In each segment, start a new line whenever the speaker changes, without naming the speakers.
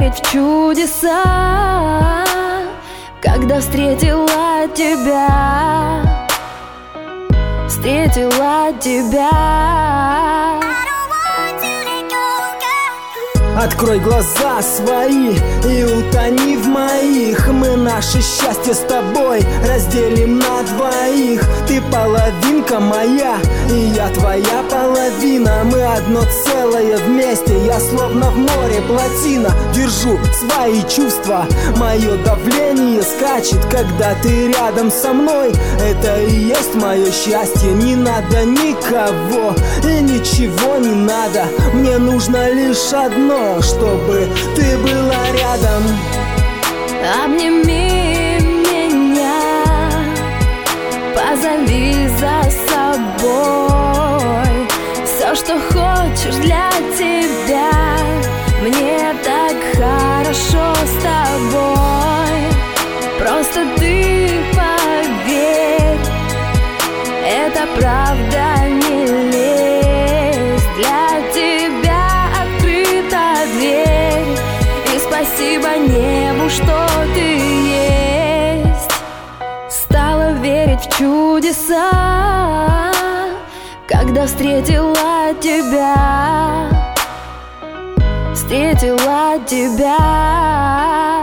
верить в чудеса, когда встретила тебя, встретила тебя.
Открой глаза свои и утони в моих. Мы наше счастье с тобой разделим на двоих. Ты половинка моя, и я твоя половина. Мы одно целое вместе, я словно в море плотина. Держу свои чувства, мое давление скачет, когда ты рядом со мной. Это и есть мое счастье. Не надо никого и ничего не надо. Мне нужно лишь одно, чтобы ты была рядом.
Обними меня, позови за собой. Все, что хочешь для тебя. Мне так хорошо с тобой. Просто ты поверь, это правда, не лезь. Для тебя открыта дверь, и спасибо небу, что ты есть. Стала верить в чудеса, когда встретила тебя, встретила тебя.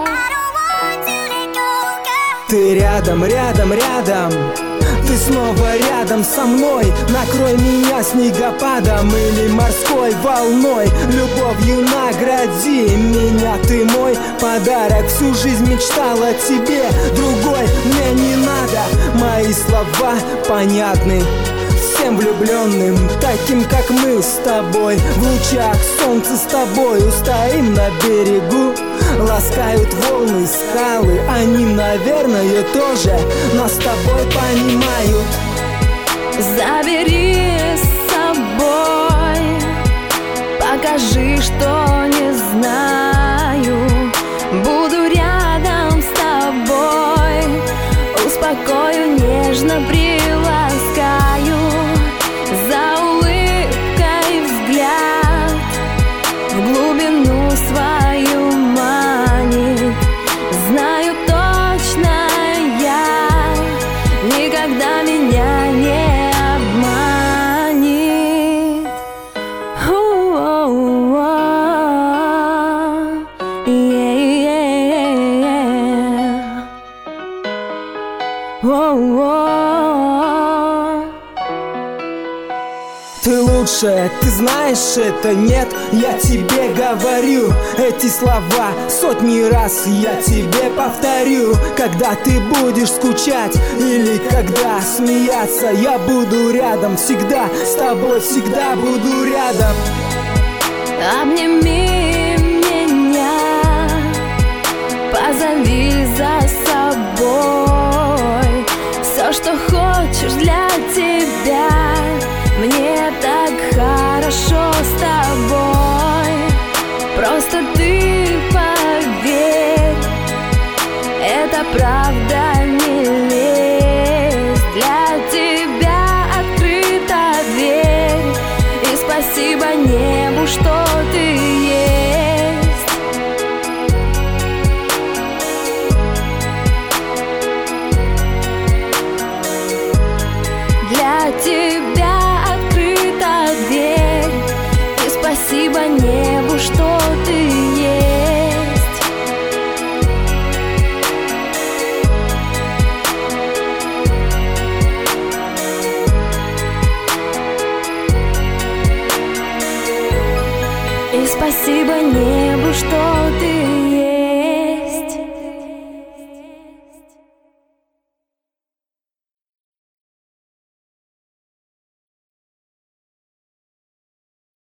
Ты рядом, рядом, рядом. Ты снова рядом со мной. Накрой меня снегопадом или морской волной. Любовью награди меня, ты мой подарок. Всю жизнь мечтал о тебе, другой мне не надо. Мои слова понятны всем влюбленным, таким как мы с тобой. В лучах солнца с тобою стоим на берегу. Ласкают волны, скалы, они, наверное, тоже нас с тобой понимают.
Забери с собой, покажи, что не знаю. Буду рядом с тобой, успокою, нежно приласкаю. За улыбкой взгляд в глубину свою манит. Знаю точно, я никогда меня не обманет.
Ты лучшая, ты знаешь это, нет? Я тебе говорю эти слова сотни раз, я тебе повторю. Когда ты будешь скучать или когда смеяться, я буду рядом всегда, с тобой всегда буду рядом.
Обними меня, позови за собой. Все, что хочешь для тебя. Мне так хорошо с тобой. Просто ты поверь, это правда, не лезь. Для тебя открыта дверь, и спасибо небу, что ты есть. Для тебя дверь, и спасибо небу, что ты есть. И спасибо небу, что